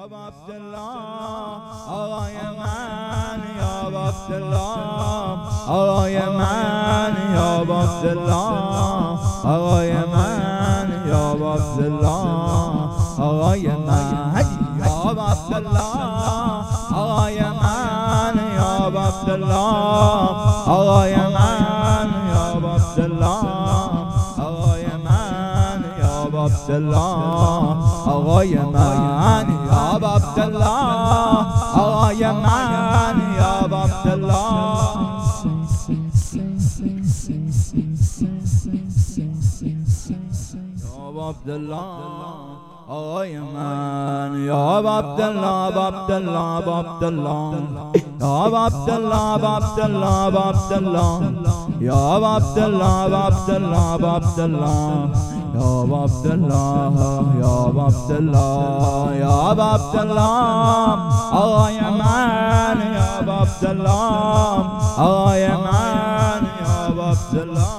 عبدالله آقای من یا عبدالله آقای من یا عبدالله آقای من یا عبدالله آقای من یا عبدالله آقای من یا عبدالله آقای من یا عبدالله آقای من یا عبدالله آقای من یا عبدالله آقای من یا عبدالله عبدالله آقای من یا عبدالله عبدالله عبدالله یا عبدالله عبدالله عبدالله یا عبدالله عبدالله عبدالله یا عبدالله یا عبدالله یا عبدالله آقای من یا عبدالله آقای من یا عبدالله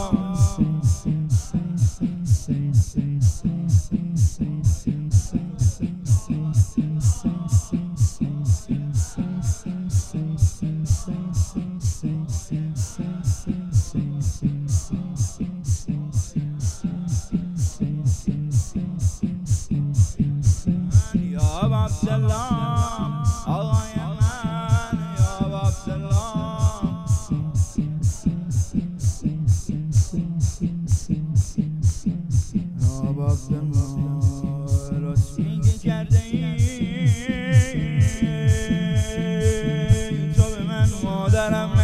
مادرم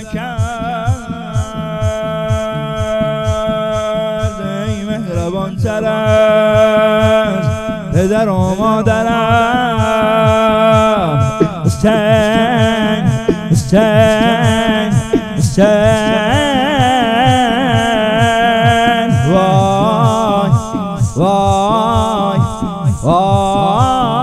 نکرد ای مهربان تر از پدر و مادرم حسین حسین حسین وای وای وای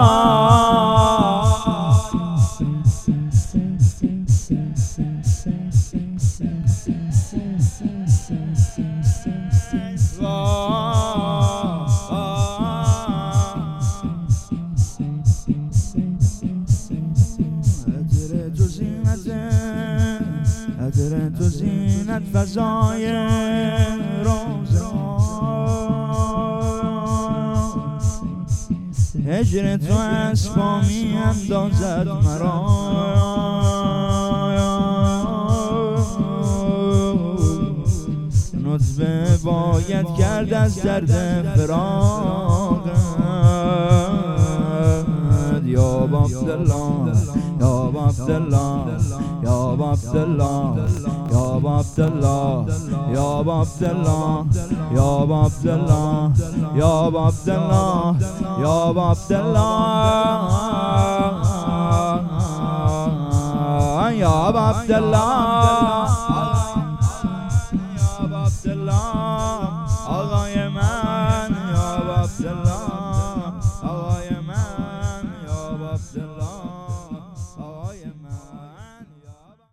عطر تو زینت فضای روزه هجر تو از پا می اندازد مرا نطفه باید کرد از درد فراقت یا عبدالله یا عبدالله یا عبدالله یا عبدالله یا عبدالله یا عبدالله یا عبدالله یا عبدالله یا عبدالله